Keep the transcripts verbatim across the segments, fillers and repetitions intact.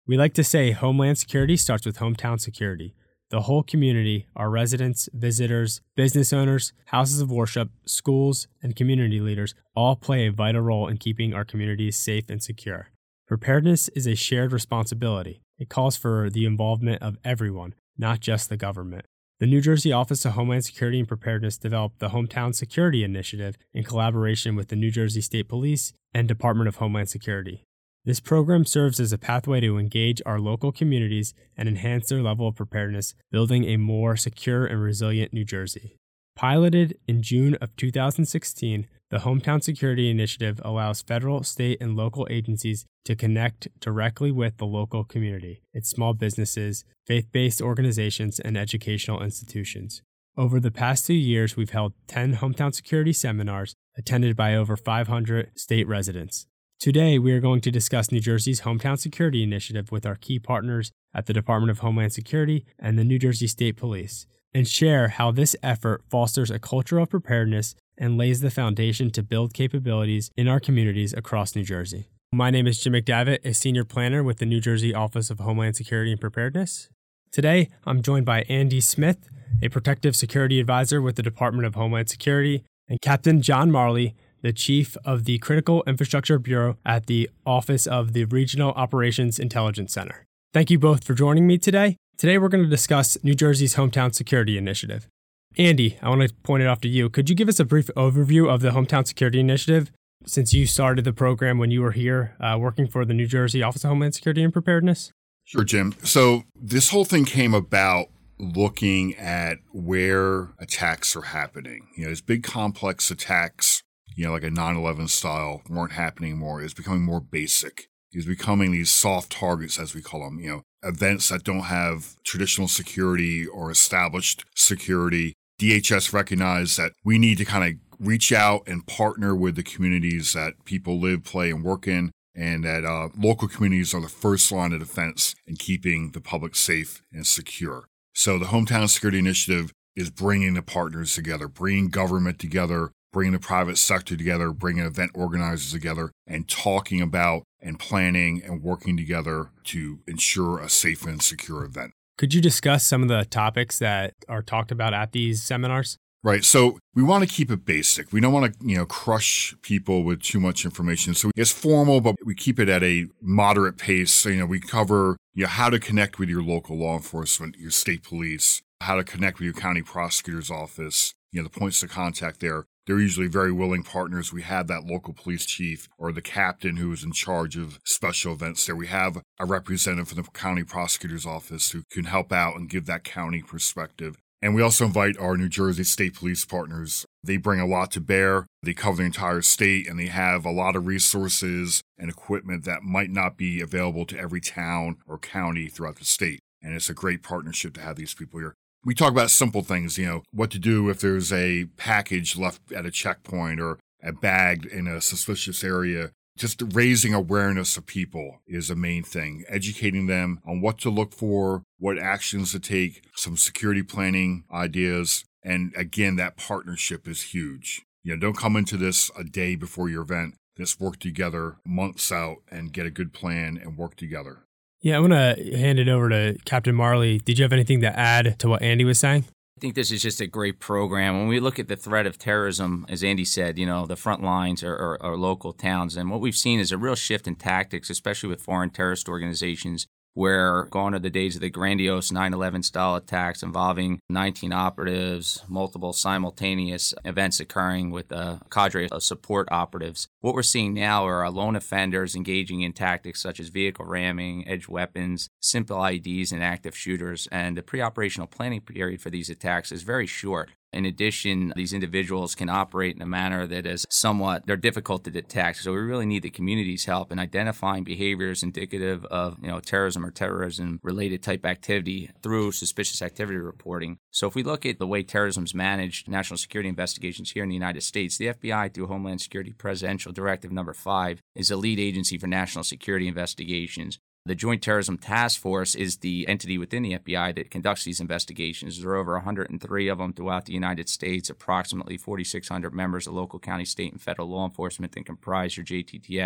We like to say Homeland Security starts with hometown security. The whole community, our residents, visitors, business owners, houses of worship, schools, and community leaders all play a vital role in keeping our communities safe and secure. Preparedness is a shared responsibility. It calls for the involvement of everyone, not just the government. The New Jersey Office of Homeland Security and Preparedness developed the Hometown Security Initiative in collaboration with the New Jersey State Police and Department of Homeland Security. This program serves as a pathway to engage our local communities and enhance their level of preparedness, building a more secure and resilient New Jersey. Piloted in June of two thousand sixteen, the Hometown Security Initiative allows federal, state, and local agencies to connect directly with the local community, its small businesses, faith-based organizations, and educational institutions. Over the past two years, we've held ten Hometown Security seminars attended by over five hundred state residents. Today, we are going to discuss New Jersey's Hometown Security Initiative with our key partners at the Department of Homeland Security and the New Jersey State Police, and share how this effort fosters a culture of preparedness and lays the foundation to build capabilities in our communities across New Jersey. My name is Jim McDavitt, a senior planner with the New Jersey Office of Homeland Security and Preparedness. Today, I'm joined by Andy Smith, a protective security advisor with the Department of Homeland Security, and Captain John Marley, the Chief of the Critical Infrastructure Bureau at the Office of the Regional Operations Intelligence Center. Thank you both for joining me today. Today we're going to discuss New Jersey's Hometown Security Initiative. Andy, I want to point it off to you. Could you give us a brief overview of the Hometown Security Initiative since you started the program when you were here uh, working for the New Jersey Office of Homeland Security and Preparedness? Sure, Jim. So this whole thing came about looking at where attacks are happening. You know, these big complex attacks, you know, like a nine eleven style, weren't happening more. It's becoming more basic. It's becoming these soft targets, as we call them, you know, events that don't have traditional security or established security. D H S recognized that we need to kind of reach out and partner with the communities that people live, play, and work in, and that uh, local communities are the first line of defense in keeping the public safe and secure. So the Hometown Security Initiative is bringing the partners together, bringing government together, bringing the private sector together, bringing event organizers together, and talking about and planning and working together to ensure a safe and secure event. Could you discuss some of the topics that are talked about at these seminars? Right. So we want to keep it basic. We don't want to, you know, crush people with too much information. So it's formal, but we keep it at a moderate pace. So, you know, we cover, you know, how to connect with your local law enforcement, your state police, how to connect with your county prosecutor's office, you know, the points of contact there. They're usually very willing partners. We have that local police chief or the captain who is in charge of special events there. We have a representative from the county prosecutor's office who can help out and give that county perspective. And we also invite our New Jersey State Police partners. They bring a lot to bear. They cover the entire state, and they have a lot of resources and equipment that might not be available to every town or county throughout the state. And it's a great partnership to have these people here. We talk about simple things, you know, what to do if there's a package left at a checkpoint or a bag in a suspicious area. Just raising awareness of people is a main thing. Educating them on what to look for, what actions to take, some security planning ideas. And again, that partnership is huge. You know, don't come into this a day before your event. Let's work together months out and get a good plan and work together. Yeah, I want to hand it over to Captain Marley. Did you have anything to add to what Andy was saying? I think this is just a great program. When we look at the threat of terrorism, as Andy said, you know, the front lines are, are, are local towns. And what we've seen is a real shift in tactics, especially with foreign terrorist organizations, where gone are the days of the grandiose nine eleven style attacks involving nineteen operatives, multiple simultaneous events occurring with a cadre of support operatives. What we're seeing now are lone offenders engaging in tactics such as vehicle ramming, edge weapons, simple I E Ds, and active shooters. And the pre-operational planning period for these attacks is very short. In addition, these individuals can operate in a manner that is somewhat, they're difficult to detect. So we really need the community's help in identifying behaviors indicative of, you know, terrorism or terrorism-related type activity through suspicious activity reporting. So if we look at the way terrorism's managed national security investigations here in the United States, the F B I, through Homeland Security Presidential Directive Number five, is the lead agency for national security investigations. The Joint Terrorism Task Force is the entity within the F B I that conducts these investigations. There are over one hundred three of them throughout the United States, approximately four thousand six hundred members of local, county, state, and federal law enforcement that comprise your J T T Fs.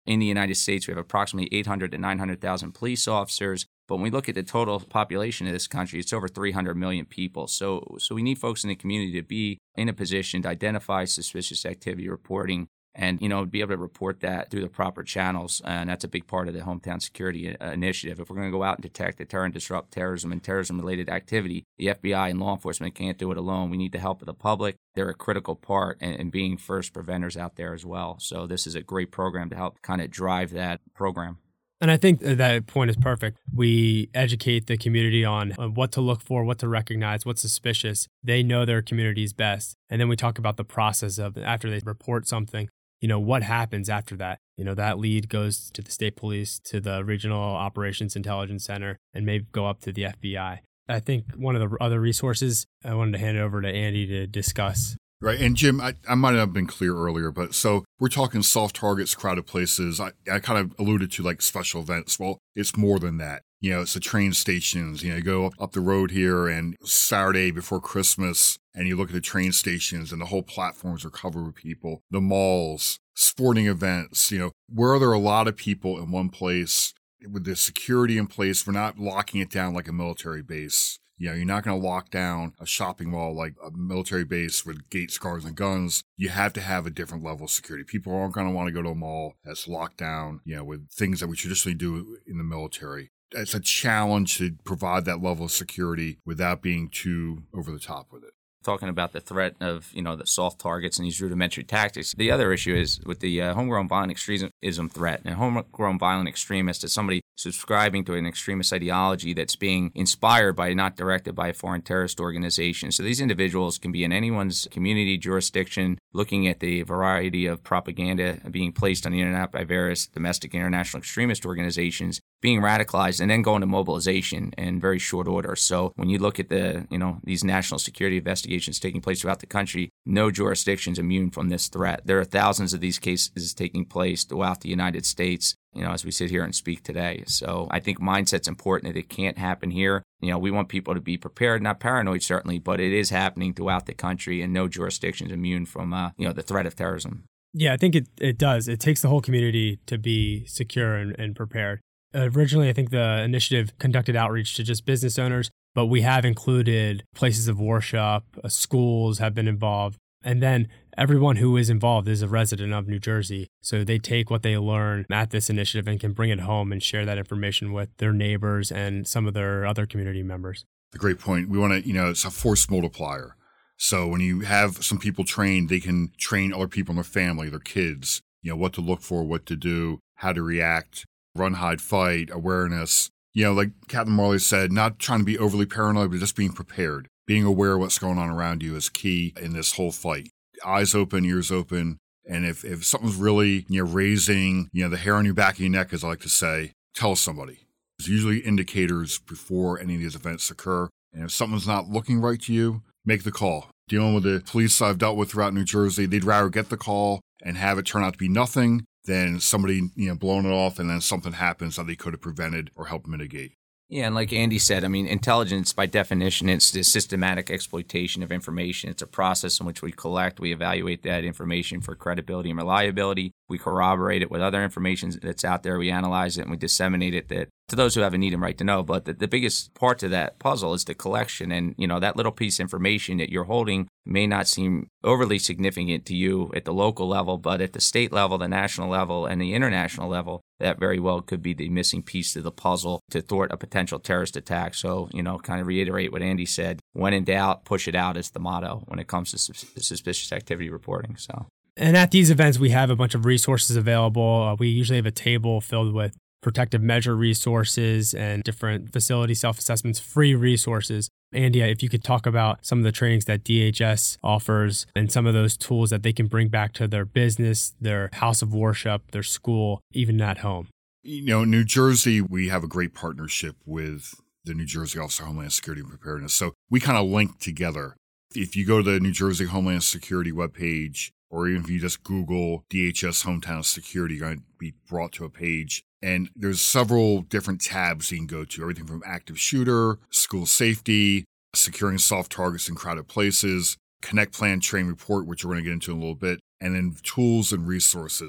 In the United States, we have approximately eight hundred to nine hundred thousand police officers. But when we look at the total population of this country, it's over three hundred million people. So, so we need folks in the community to be in a position to identify suspicious activity reporting and, you know, be able to report that through the proper channels. And that's a big part of the Hometown Security Initiative. If we're going to go out and detect, deter, and disrupt terrorism and terrorism-related activity, the F B I and law enforcement can't do it alone. We need the help of the public. They're a critical part in, in being first preventers out there as well. So this is a great program to help kind of drive that program. And I think that point is perfect. We educate the community on what to look for, what to recognize, what's suspicious. They know their communities best. And then we talk about the process of after they report something, you know, what happens after that? You know, that lead goes to the state police, to the Regional Operations Intelligence Center, and maybe go up to the F B I. I think one of the other resources, I wanted to hand it over to Andy to discuss. Right. And Jim, I, I might not have been clear earlier, but so we're talking soft targets, crowded places. I, I kind of alluded to like special events. Well, it's more than that. You know, it's the train stations. You know, you go up, up the road here and Saturday before Christmas and you look at the train stations and the whole platforms are covered with people, the malls, sporting events, you know, where there are a lot of people in one place with the security in place. We're not locking it down like a military base. You know, you're not going to lock down a shopping mall like a military base with gates, guards, and guns. You have to have a different level of security. People aren't going to want to go to a mall that's locked down, you know, with things that we traditionally do in the military. It's a challenge to provide that level of security without being too over the top with it. Talking about the threat of, you know, the soft targets and these rudimentary tactics. The other issue is with the uh, homegrown violent extremism threat. And homegrown violent extremist is somebody subscribing to an extremist ideology that's being inspired by, not directed by a foreign terrorist organization. So these individuals can be in anyone's community, jurisdiction, looking at the variety of propaganda being placed on the internet by various domestic and international extremist organizations, being radicalized and then going to mobilization in very short order. So when you look at the, you know, these national security investigations taking place throughout the country, no jurisdiction's immune from this threat. There are thousands of these cases taking place throughout the United States, you know, as we sit here and speak today. So I think mindset's important that it can't happen here. You know, we want people to be prepared, not paranoid certainly, but it is happening throughout the country and no jurisdiction's immune from, uh, you know, the threat of terrorism. Yeah, I think it, it does. It takes the whole community to be secure and, and prepared. Originally, I think the initiative conducted outreach to just business owners, but we have included places of worship, uh, schools have been involved, and then everyone who is involved is a resident of New Jersey. So they take what they learn at this initiative and can bring it home and share that information with their neighbors and some of their other community members. A great point. We want to, you know, it's a force multiplier. So when you have some people trained, they can train other people in their family, their kids, you know, what to look for, what to do, how to react. Run, hide, fight, awareness. You know, like Captain Marley said, not trying to be overly paranoid, but just being prepared. Being aware of what's going on around you is key in this whole fight. Eyes open, ears open. And if, if something's really, you know, raising, you know, the hair on your back of your neck, as I like to say, tell somebody. There's usually indicators before any of these events occur. And if something's not looking right to you, make the call. Dealing with the police I've dealt with throughout New Jersey, they'd rather get the call and have it turn out to be nothing than somebody, you know, blowing it off and then something happens that they could have prevented or helped mitigate. Yeah, and like Andy said, I mean, intelligence, by definition, it's the systematic exploitation of information. It's a process in which we collect, we evaluate that information for credibility and reliability. We corroborate it with other information that's out there. We analyze it and we disseminate it that to those who have a need and right to know. But the, the biggest part to that puzzle is the collection. And, you know, that little piece of information that you're holding may not seem overly significant to you at the local level, but at the state level, the national level, and the international level, that very well could be the missing piece to the puzzle to thwart a potential terrorist attack. So, you know, kind of reiterate what Andy said. When in doubt, push it out is the motto when it comes to sus- suspicious activity reporting. So. And at these events, we have a bunch of resources available. Uh, we usually have a table filled with protective measure resources and different facility self-assessments, free resources. Andy, if you could talk about some of the trainings that D H S offers and some of those tools that they can bring back to their business, their house of worship, their school, even at home. You know, in New Jersey, we have a great partnership with the New Jersey Office of Homeland Security and Preparedness. So we kind of link together. If you go to the New Jersey Homeland Security webpage, or even if you just Google D H S Hometown Security, you're going to be brought to a page. And there's several different tabs you can go to, everything from active shooter, school safety, securing soft targets in crowded places, connect, plan, train, report, which we're going to get into in a little bit, and then tools and resources.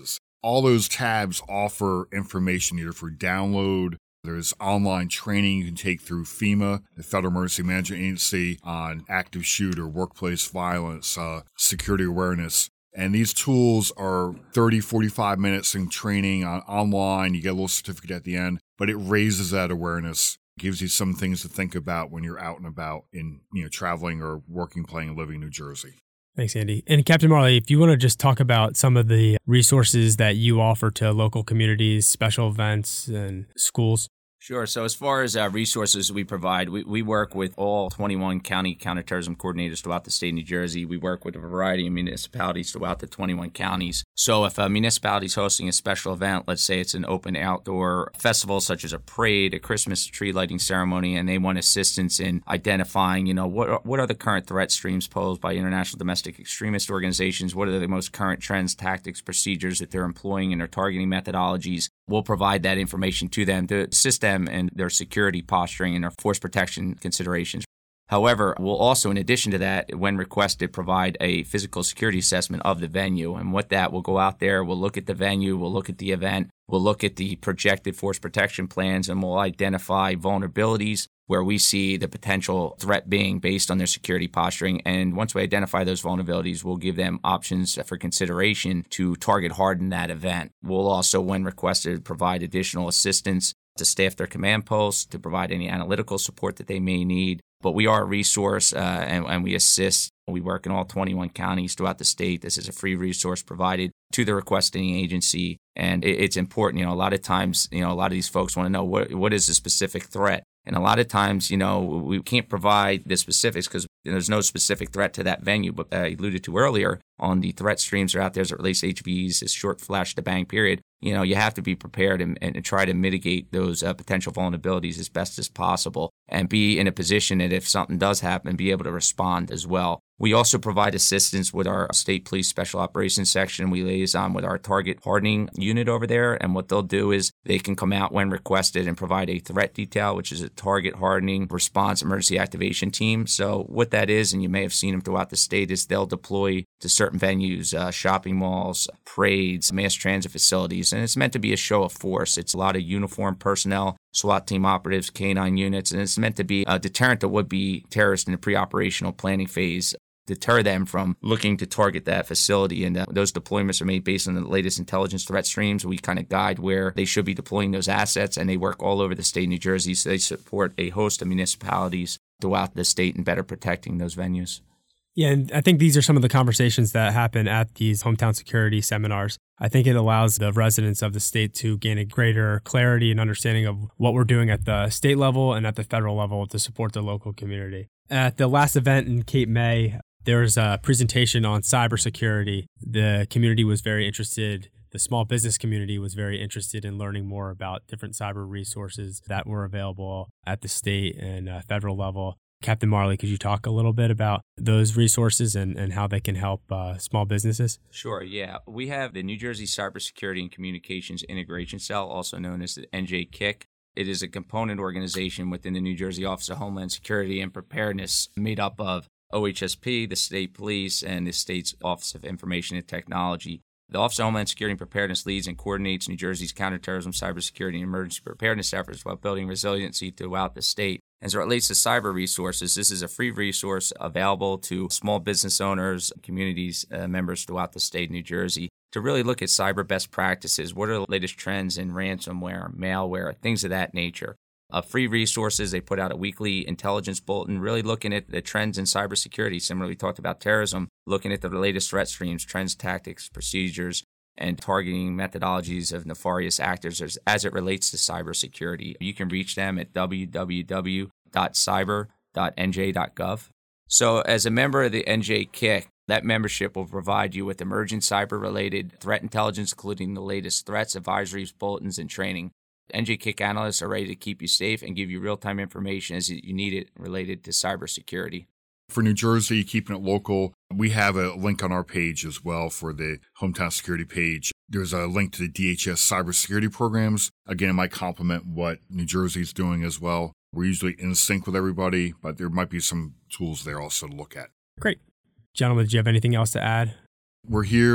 All those tabs offer information either for download. There's online training you can take through FEMA, the Federal Emergency Management Agency, on active shooter, workplace violence, uh, security awareness. And these tools are thirty, forty-five minutes in training on, online. You get a little certificate at the end, but it raises that awareness, gives you some things to think about when you're out and about in, you know, traveling or working, playing, and living in New Jersey. Thanks, Andy. And Captain Marley, if you want to just talk about some of the resources that you offer to local communities, special events, and schools. Sure. So as far as uh, resources we provide, we, we work with all twenty-one county counterterrorism coordinators throughout the state of New Jersey. We work with a variety of municipalities throughout the twenty-one counties. So if a municipality is hosting a special event, let's say it's an open outdoor festival such as a parade, a Christmas tree lighting ceremony, and they want assistance in identifying, you know, what are, what are the current threat streams posed by international domestic extremist organizations? What are the most current trends, tactics, procedures that they're employing in their targeting methodologies? We'll provide that information to them to assist them in their security posturing and their force protection considerations. However, we'll also, in addition to that, when requested, provide a physical security assessment of the venue. And what that, we'll go out there, we'll look at the venue, we'll look at the event, we'll look at the projected force protection plans, and we'll identify vulnerabilities where we see the potential threat being based on their security posturing. And once we identify those vulnerabilities, we'll give them options for consideration to target harden that event. We'll also, when requested, provide additional assistance to staff their command posts, to provide any analytical support that they may need. But we are a resource uh, and, and we assist. We work in all twenty-one counties throughout the state. This is a free resource provided to the requesting agency. And it, it's important, you know, a lot of times, you know, a lot of these folks want to know what what is the specific threat. And a lot of times, you know, we can't provide the specifics because there's no specific threat to that venue. But I alluded to earlier on the threat streams that are out there as it relates to H B Es, this short flash to bang period. You know, you have to be prepared and, and try to mitigate those uh, potential vulnerabilities as best as possible and be in a position that if something does happen, be able to respond as well. We also provide assistance with our state police special operations section. We liaison with our target hardening unit over there. And what they'll do is they can come out when requested and provide a threat detail, which is a target hardening response emergency activation team. So what that is, and you may have seen them throughout the state, is they'll deploy to certain venues, uh, shopping malls, parades, mass transit facilities. And it's meant to be a show of force. It's a lot of uniformed personnel, SWAT team operatives, K nine units, and it's meant to be a deterrent to would-be terrorists in the pre-operational planning phase, deter them from looking to target that facility. And uh, those deployments are made based on the latest intelligence threat streams. We kind of guide where they should be deploying those assets, and they work all over the state of New Jersey. So they support a host of municipalities throughout the state in better protecting those venues. Yeah, and I think these are some of the conversations that happen at these hometown security seminars. I think it allows the residents of the state to gain a greater clarity and understanding of what we're doing at the state level and at the federal level to support the local community. At the last event in Cape May, there was a presentation on cybersecurity. The community was very interested. The small business community was very interested in learning more about different cyber resources that were available at the state and uh, federal level. Captain Marley, could you talk a little bit about those resources and, and how they can help uh, small businesses? Sure, yeah. We have the New Jersey Cybersecurity and Communications Integration Cell, also known as the N J C I C. It is a component organization within the New Jersey Office of Homeland Security and Preparedness made up of O H S P, the state police, and the state's Office of Information and Technology. The Office of Homeland Security and Preparedness leads and coordinates New Jersey's counterterrorism, cybersecurity, and emergency preparedness efforts while building resiliency throughout the state. As it relates to cyber resources, this is a free resource available to small business owners, communities, uh, members throughout the state of New Jersey to really look at cyber best practices. What are the latest trends in ransomware, malware, things of that nature? Uh, free resources, they put out a weekly intelligence bulletin, really looking at the trends in cybersecurity. Similarly, we talked about terrorism, looking at the latest threat streams, trends, tactics, procedures, and targeting methodologies of nefarious actors as, as it relates to cybersecurity. You can reach them at w w w dot cyber dot n j dot gov. So as a member of the N J C I C, that membership will provide you with emergent cyber-related threat intelligence, including the latest threats, advisories, bulletins, and training. N J C I C analysts are ready to keep you safe and give you real-time information as you need it related to cybersecurity. For New Jersey, keeping it local, we have a link on our page as well for the Hometown Security page. There's a link to the D H S cybersecurity programs. Again, it might complement what New Jersey is doing as well. We're usually in sync with everybody, but there might be some tools there also to look at. Great. Gentlemen, do you have anything else to add? We're here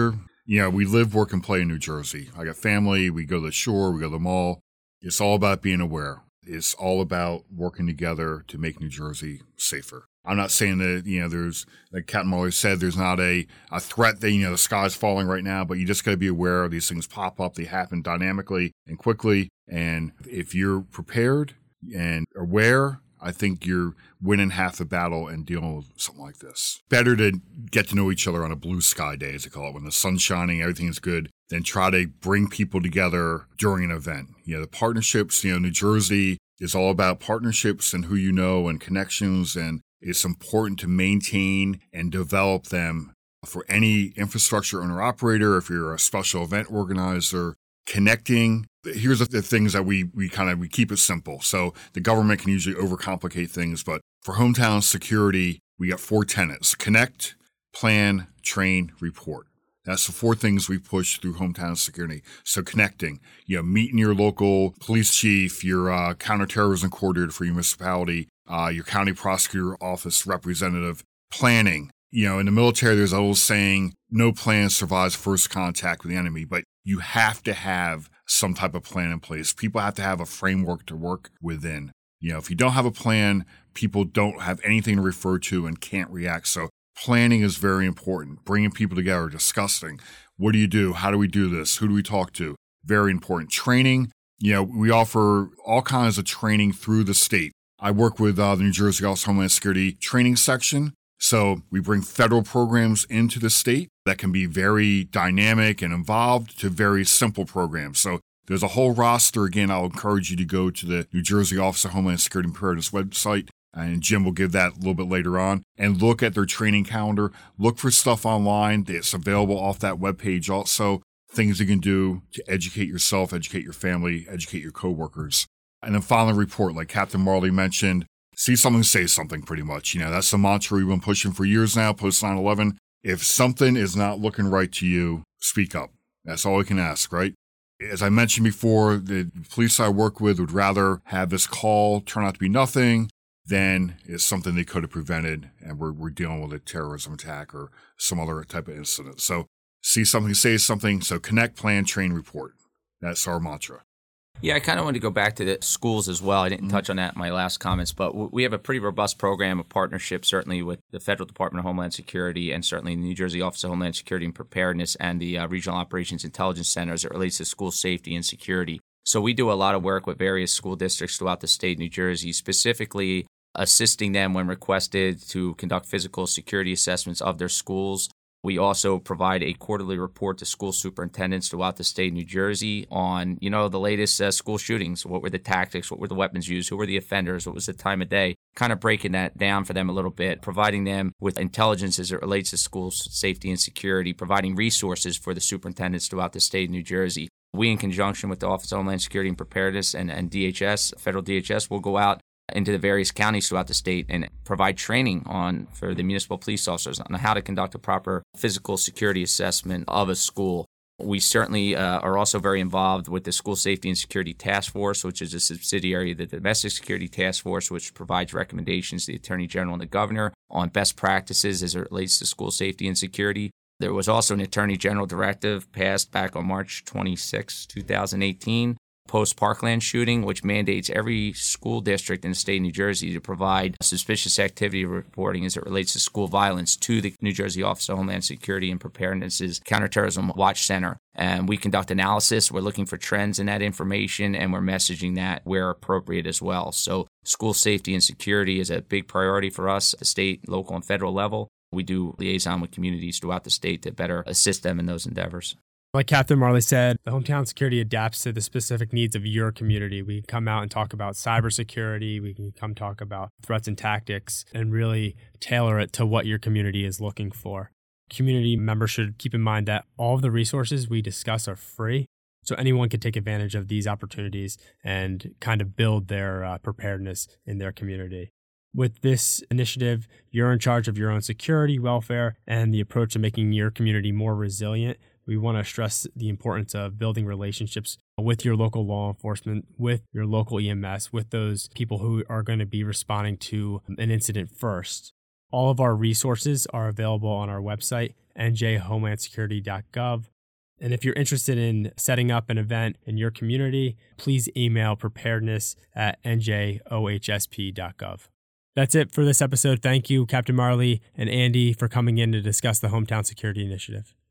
You know, we live, work, and play in New Jersey. I got family. We go to the shore. We go to the mall. It's all about being aware. It's all about working together to make New Jersey safer. I'm not saying that, you know, there's, like Captain Marley said, there's not a, a threat that, you know, the sky's falling right now, but you just got to be aware these things pop up. They happen dynamically and quickly. And if you're prepared and aware, I think you're winning half the battle and dealing with something like this. Better to get to know each other on a blue sky day, as they call it, when the sun's shining, everything's good, than try to bring people together during an event. You know, the partnerships, you know, New Jersey is all about partnerships and who you know and connections, and it's important to maintain and develop them for any infrastructure owner operator. If you're a special event organizer, connecting. Here's the things that we we kind of we keep it simple. So the government can usually overcomplicate things, but for hometown security, we got four tenets: connect, plan, train, report. That's the four things we push through hometown security. So connecting, you know, meeting your local police chief, your uh, counterterrorism coordinator for your municipality, uh, your county prosecutor office representative. Planning, you know, in the military, there's an old saying, no plan survives first contact with the enemy, but you have to have some type of plan in place. People have to have a framework to work within. You know, if you don't have a plan, people don't have anything to refer to and can't react. So planning is very important. Bringing people together, discussing, what do you do? How do we do this? Who do we talk to? Very important. Training, you know, we offer all kinds of training through the state. I work with uh, the New Jersey Office of Homeland Security training section. So we bring federal programs into the state that can be very dynamic and involved to very simple programs. So there's a whole roster. Again, I'll encourage you to go to the New Jersey Office of Homeland Security and Preparedness website, and Jim will give that a little bit later on, and look at their training calendar. Look for stuff online that's available off that webpage also, things you can do to educate yourself, educate your family, educate your coworkers. And then finally, report, like Captain Marley mentioned. See something, say something, pretty much. You know, that's the mantra we've been pushing for years now, post nine eleven. If something is not looking right to you, speak up. That's all we can ask, right? As I mentioned before, the police I work with would rather have this call turn out to be nothing than it's something they could have prevented, and we're, we're dealing with a terrorism attack or some other type of incident. So see something, say something. So connect, plan, train, report. That's our mantra. Yeah, I kind of wanted to go back to the schools as well. I didn't mm-hmm. touch on that in my last comments, but w- we have a pretty robust program of partnership, certainly with the Federal Department of Homeland Security and certainly the New Jersey Office of Homeland Security and Preparedness and the uh, Regional Operations Intelligence Center as it relates to school safety and security. So we do a lot of work with various school districts throughout the state of New Jersey, specifically assisting them when requested to conduct physical security assessments of their schools. We also provide a quarterly report to school superintendents throughout the state of New Jersey on, you know, the latest uh, school shootings. What were the tactics? What were the weapons used? Who were the offenders? What was the time of day? Kind of breaking that down for them a little bit, providing them with intelligence as it relates to school safety and security, providing resources for the superintendents throughout the state of New Jersey. We, in conjunction with the Office of Homeland Security and Preparedness and, and D H S, federal D H S, will go out into the various counties throughout the state and provide training on for the municipal police officers on how to conduct a proper physical security assessment of a school. We certainly uh, are also very involved with the School Safety and Security Task Force, which is a subsidiary of the Domestic Security Task Force, which provides recommendations to the Attorney General and the Governor on best practices as it relates to school safety and security. There was also an Attorney General directive passed back on March twenty-sixth, twenty eighteen, post-Parkland shooting, which mandates every school district in the state of New Jersey to provide suspicious activity reporting as it relates to school violence to the New Jersey Office of Homeland Security and Preparedness' Counterterrorism Watch Center. And we conduct analysis. We're looking for trends in that information, and we're messaging that where appropriate as well. So school safety and security is a big priority for us at the state, local, and federal level. We do liaison with communities throughout the state to better assist them in those endeavors. Like Captain Marley said, the hometown security adapts to the specific needs of your community. We can come out and talk about cybersecurity. We can come talk about threats and tactics and really tailor it to what your community is looking for. Community members should keep in mind that all of the resources we discuss are free, so anyone can take advantage of these opportunities and kind of build their uh, preparedness in their community. With this initiative, you're in charge of your own security, welfare, and the approach to making your community more resilient. We want to stress the importance of building relationships with your local law enforcement, with your local E M S, with those people who are going to be responding to an incident first. All of our resources are available on our website, n j homeland security dot gov. And if you're interested in setting up an event in your community, please email preparedness at n j o h s p dot gov. That's it for this episode. Thank you, Captain Marley and Andy, for coming in to discuss the Hometown Security Initiative.